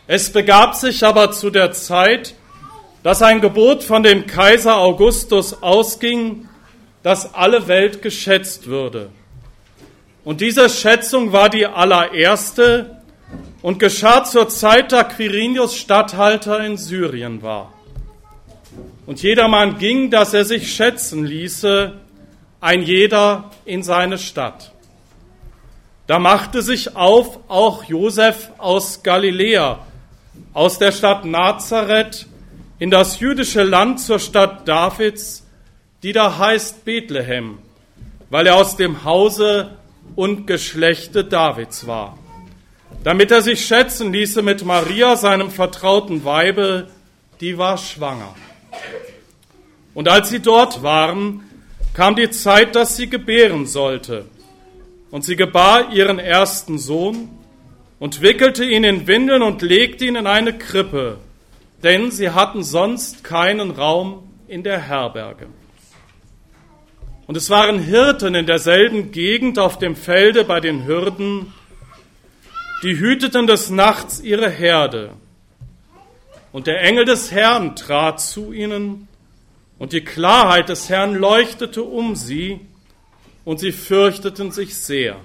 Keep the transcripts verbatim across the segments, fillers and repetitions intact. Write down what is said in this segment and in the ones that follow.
Es begab sich aber zu der Zeit, dass ein Gebot von dem Kaiser Augustus ausging, dass alle Welt geschätzt würde. Und diese Schätzung war die allererste und geschah zur Zeit, da Quirinius Statthalter in Syrien war. Und jedermann ging, dass er sich schätzen ließe, ein jeder in seine Stadt. Da machte sich auf auch Josef aus Galiläa, aus der Stadt Nazareth, in das jüdische Land zur Stadt Davids, die da heißt Bethlehem, weil er aus dem Hause und Geschlechte Davids war, damit er sich schätzen ließe mit Maria, seinem vertrauten Weibe, die war schwanger. Und als sie dort waren, kam die Zeit, dass sie gebären sollte. Und sie gebar ihren ersten Sohn und wickelte ihn in Windeln und legte ihn in eine Krippe, denn sie hatten sonst keinen Raum in der Herberge. Und es waren Hirten in derselben Gegend auf dem Felde bei den Hürden, die hüteten des Nachts ihre Herde. Und der Engel des Herrn trat zu ihnen, und die Klarheit des Herrn leuchtete um sie, und sie fürchteten sich sehr.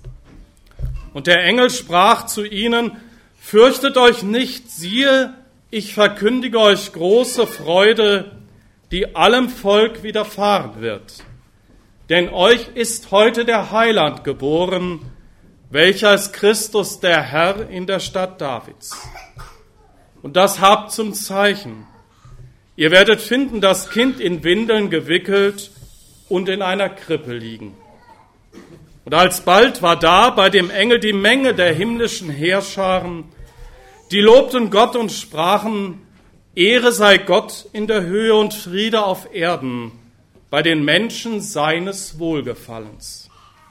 Und der Engel sprach zu ihnen: Fürchtet euch nicht, siehe, ich verkündige euch große Freude, die allem Volk widerfahren wird. Denn euch ist heute der Heiland geboren, welcher ist Christus der Herr in der Stadt Davids. Und das habt zum Zeichen: Ihr werdet finden das Kind in Windeln gewickelt und in einer Krippe liegen. Und alsbald war da bei dem Engel die Menge der himmlischen Heerscharen, die lobten Gott und sprachen: Ehre sei Gott in der Höhe und Friede auf Erden, bei den Menschen seines Wohlgefallens.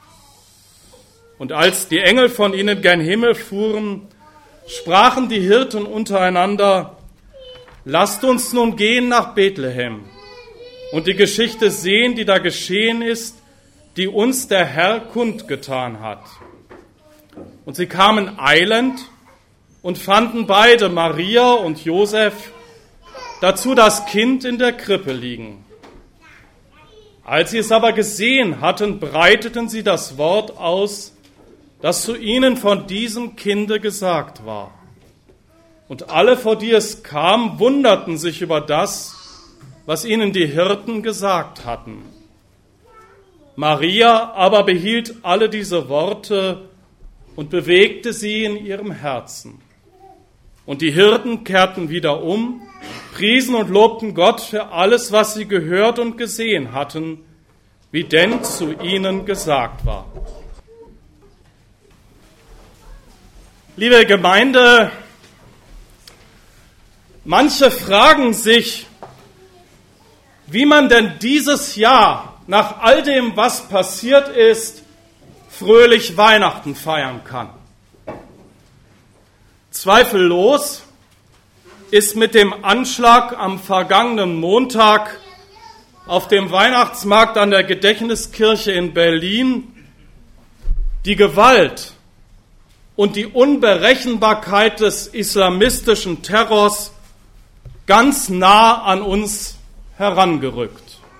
Und als die Engel von ihnen gen Himmel fuhren, sprachen die Hirten untereinander: Lasst uns nun gehen nach Bethlehem und die Geschichte sehen, die da geschehen ist, die uns der Herr kundgetan hat. Und sie kamen eilend und fanden beide, Maria und Josef, dazu das Kind in der Krippe liegen. Als sie es aber gesehen hatten, breiteten sie das Wort aus, das zu ihnen von diesem Kinde gesagt war. Und alle, vor die es kam, wunderten sich über das, was ihnen die Hirten gesagt hatten. Maria aber behielt alle diese Worte und bewegte sie in ihrem Herzen. Und die Hirten kehrten wieder um, priesen und lobten Gott für alles, was sie gehört und gesehen hatten, wie denn zu ihnen gesagt war. Liebe Gemeinde, manche fragen sich, wie man denn dieses Jahr nach all dem, was passiert ist, fröhlich Weihnachten feiern kann. Zweifellos ist mit dem Anschlag am vergangenen Montag auf dem Weihnachtsmarkt an der Gedächtniskirche in Berlin die Gewalt und die Unberechenbarkeit des islamistischen Terrors ganz nah an uns herangerückt.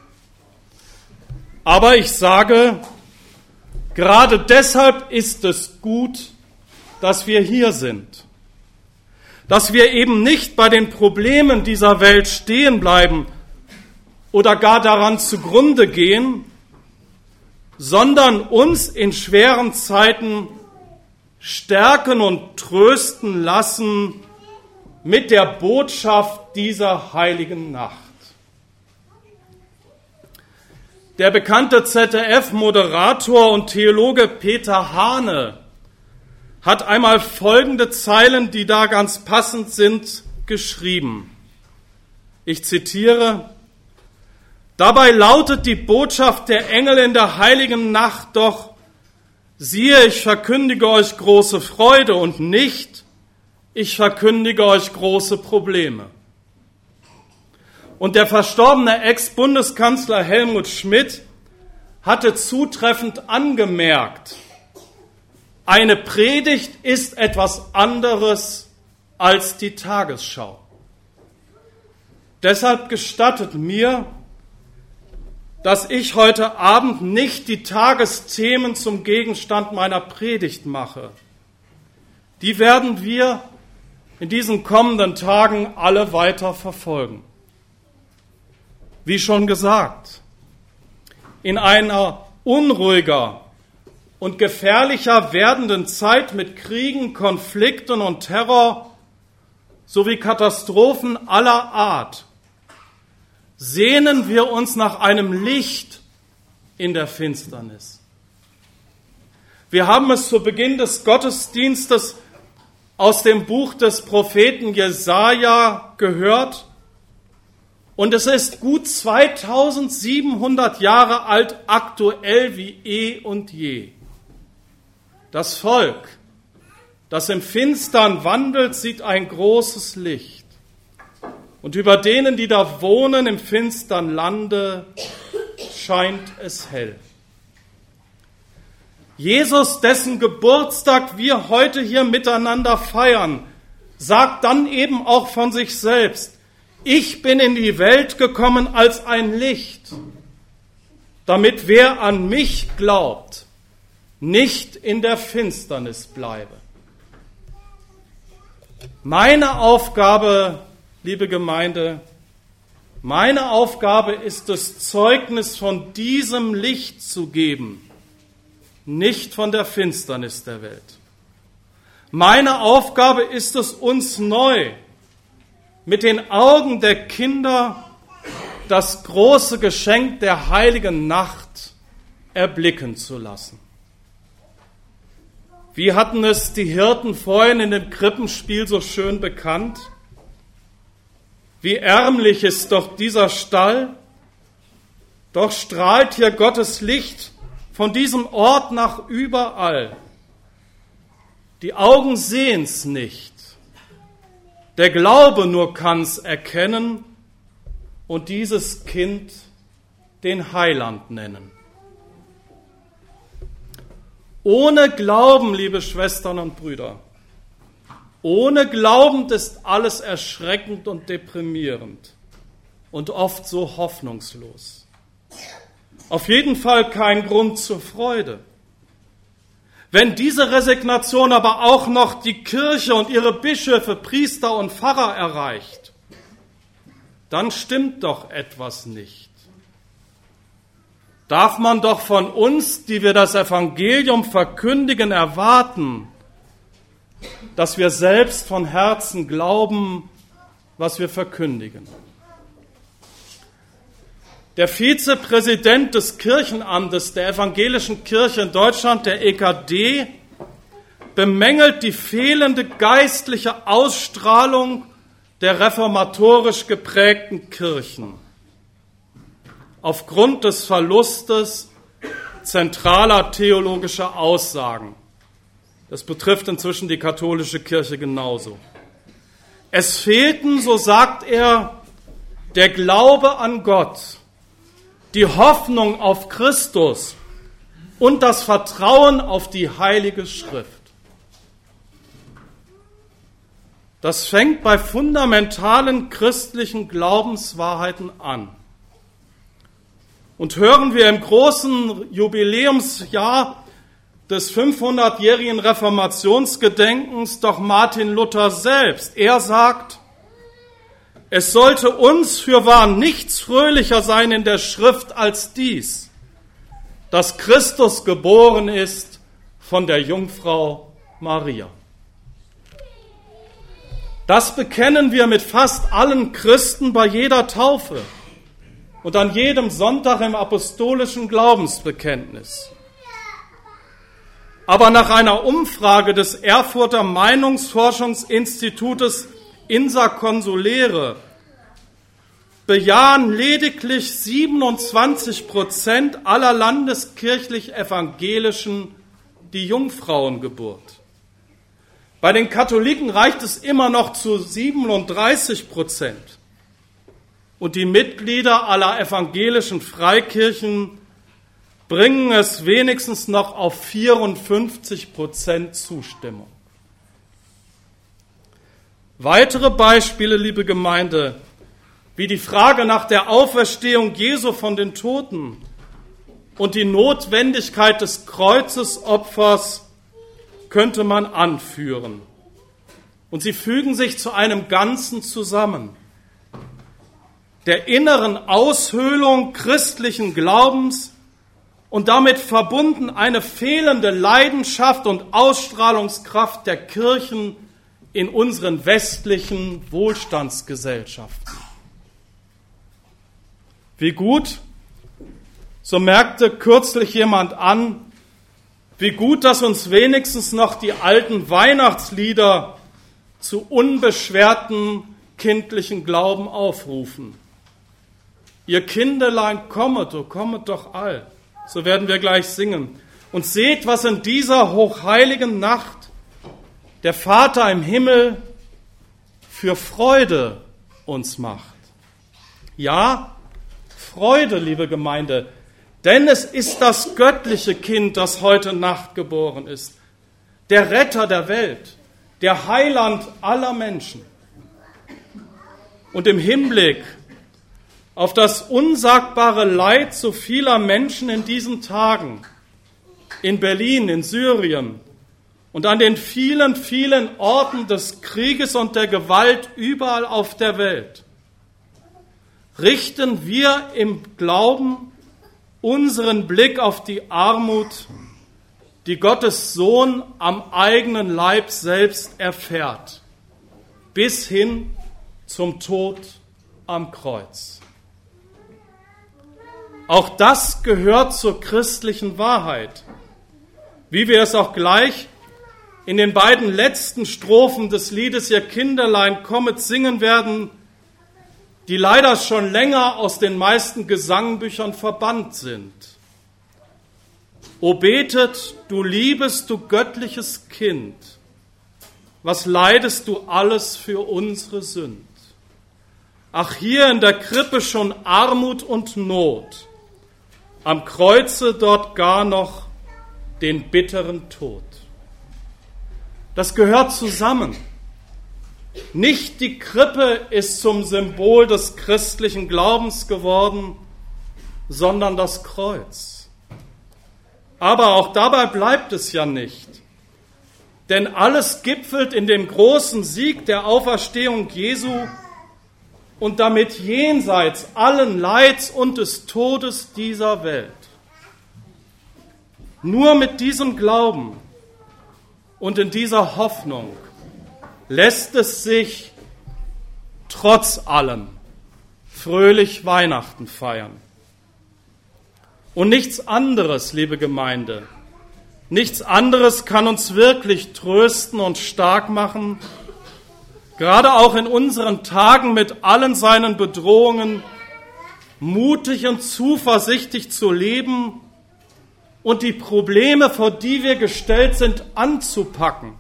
Aber ich sage, gerade deshalb ist es gut, dass wir hier sind. Dass wir eben nicht bei den Problemen dieser Welt stehen bleiben oder gar daran zugrunde gehen, sondern uns in schweren Zeiten stärken und trösten lassen mit der Botschaft dieser heiligen Nacht. Der bekannte Z D F-Moderator und Theologe Peter Hane hat einmal folgende Zeilen, die da ganz passend sind, geschrieben. Ich zitiere: Dabei lautet die Botschaft der Engel in der heiligen Nacht doch: Siehe, ich verkündige euch große Freude und nicht, ich verkündige euch große Probleme. Und der verstorbene Ex-Bundeskanzler Helmut Schmidt hatte zutreffend angemerkt: Eine Predigt ist etwas anderes als die Tagesschau. Deshalb gestattet mir, dass ich heute Abend nicht die Tagesthemen zum Gegenstand meiner Predigt mache. Die werden wir in diesen kommenden Tagen alle weiter verfolgen. Wie schon gesagt, in einer unruhiger und gefährlicher werdenden Zeit mit Kriegen, Konflikten und Terror sowie Katastrophen aller Art sehnen wir uns nach einem Licht in der Finsternis. Wir haben es zu Beginn des Gottesdienstes aus dem Buch des Propheten Jesaja gehört und es ist gut zweitausendsiebenhundert Jahre alt, aktuell wie eh und je. Das Volk, das im Finstern wandelt, sieht ein großes Licht. Und über denen, die da wohnen im finstern Lande, scheint es hell. Jesus, dessen Geburtstag wir heute hier miteinander feiern, sagt dann eben auch von sich selbst: Ich bin in die Welt gekommen als ein Licht, damit wer an mich glaubt, nicht in der Finsternis bleibe. Meine Aufgabe, liebe Gemeinde, meine Aufgabe ist es, Zeugnis von diesem Licht zu geben, nicht von der Finsternis der Welt. Meine Aufgabe ist es, uns neu mit den Augen der Kinder das große Geschenk der heiligen Nacht erblicken zu lassen. Wie hatten es die Hirten vorhin in dem Krippenspiel so schön bekannt? Wie ärmlich ist doch dieser Stall, doch strahlt hier Gottes Licht von diesem Ort nach überall. Die Augen sehen's nicht, der Glaube nur kann's erkennen und dieses Kind den Heiland nennen. Ohne Glauben, liebe Schwestern und Brüder, ohne Glauben ist alles erschreckend und deprimierend und oft so hoffnungslos. Auf jeden Fall kein Grund zur Freude. Wenn diese Resignation aber auch noch die Kirche und ihre Bischöfe, Priester und Pfarrer erreicht, dann stimmt doch etwas nicht. Darf man doch von uns, die wir das Evangelium verkündigen, erwarten, dass wir selbst von Herzen glauben, was wir verkündigen. Der Vizepräsident des Kirchenamtes der Evangelischen Kirche in Deutschland, der E K D, bemängelt die fehlende geistliche Ausstrahlung der reformatorisch geprägten Kirchen aufgrund des Verlustes zentraler theologischer Aussagen. Das betrifft inzwischen die katholische Kirche genauso. Es fehlten, so sagt er, der Glaube an Gott, die Hoffnung auf Christus und das Vertrauen auf die Heilige Schrift. Das fängt bei fundamentalen christlichen Glaubenswahrheiten an. Und hören wir im großen Jubiläumsjahr des fünfhundertjährigen Reformationsgedenkens doch Martin Luther selbst. Er sagt, es sollte uns fürwahr nichts fröhlicher sein in der Schrift als dies, dass Christus geboren ist von der Jungfrau Maria. Das bekennen wir mit fast allen Christen bei jeder Taufe und an jedem Sonntag im apostolischen Glaubensbekenntnis. Aber nach einer Umfrage des Erfurter Meinungsforschungsinstitutes Insa Consulere bejahen lediglich siebenundzwanzig Prozent aller landeskirchlich-evangelischen die Jungfrauengeburt. Bei den Katholiken reicht es immer noch zu siebenunddreißig Prozent. Und die Mitglieder aller evangelischen Freikirchen bringen es wenigstens noch auf vierundfünfzig Prozent Zustimmung. Weitere Beispiele, liebe Gemeinde, wie die Frage nach der Auferstehung Jesu von den Toten und die Notwendigkeit des Kreuzesopfers könnte man anführen. Und sie fügen sich zu einem Ganzen zusammen. Der inneren Aushöhlung christlichen Glaubens und damit verbunden eine fehlende Leidenschaft und Ausstrahlungskraft der Kirchen in unseren westlichen Wohlstandsgesellschaften. Wie gut, so merkte kürzlich jemand an, wie gut, dass uns wenigstens noch die alten Weihnachtslieder zu unbeschwerten kindlichen Glauben aufrufen. Ihr Kinderlein kommet, o kommet doch all. So werden wir gleich singen. Und seht, was in dieser hochheiligen Nacht der Vater im Himmel für Freude uns macht. Ja, Freude, liebe Gemeinde, denn es ist das göttliche Kind, das heute Nacht geboren ist. Der Retter der Welt, der Heiland aller Menschen. Und im Hinblick auf das unsagbare Leid so vieler Menschen in diesen Tagen, in Berlin, in Syrien und an den vielen, vielen Orten des Krieges und der Gewalt überall auf der Welt, richten wir im Glauben unseren Blick auf die Armut, die Gottes Sohn am eigenen Leib selbst erfährt, bis hin zum Tod am Kreuz. Auch das gehört zur christlichen Wahrheit, wie wir es auch gleich in den beiden letzten Strophen des Liedes Ihr Kinderlein kommet singen werden, die leider schon länger aus den meisten Gesangbüchern verbannt sind. O betet, du liebes, du göttliches Kind, was leidest du alles für unsere Sünd? Ach, hier in der Krippe schon Armut und Not, am Kreuze dort gar noch den bitteren Tod. Das gehört zusammen. Nicht die Krippe ist zum Symbol des christlichen Glaubens geworden, sondern das Kreuz. Aber auch dabei bleibt es ja nicht. Denn alles gipfelt in dem großen Sieg der Auferstehung Jesu und damit jenseits allen Leids und des Todes dieser Welt. Nur mit diesem Glauben und in dieser Hoffnung lässt es sich trotz allem fröhlich Weihnachten feiern. Und nichts anderes, liebe Gemeinde, nichts anderes kann uns wirklich trösten und stark machen, gerade auch in unseren Tagen mit allen seinen Bedrohungen, mutig und zuversichtlich zu leben und die Probleme, vor die wir gestellt sind, anzupacken.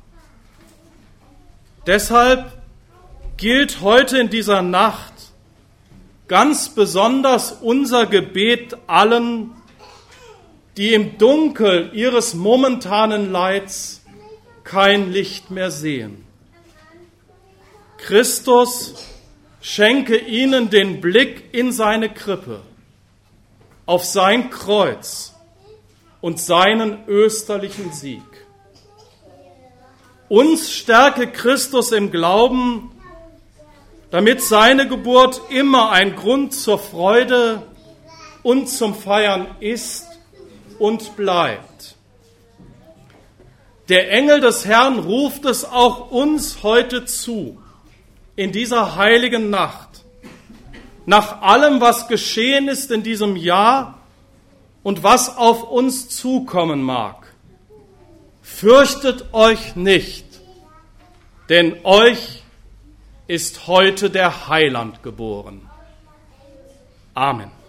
Deshalb gilt heute in dieser Nacht ganz besonders unser Gebet allen, die im Dunkel ihres momentanen Leids kein Licht mehr sehen. Christus schenke ihnen den Blick in seine Krippe, auf sein Kreuz und seinen österlichen Sieg. Uns stärke Christus im Glauben, damit seine Geburt immer ein Grund zur Freude und zum Feiern ist und bleibt. Der Engel des Herrn ruft es auch uns heute zu, in dieser heiligen Nacht, nach allem, was geschehen ist in diesem Jahr und was auf uns zukommen mag. Fürchtet euch nicht, denn euch ist heute der Heiland geboren. Amen.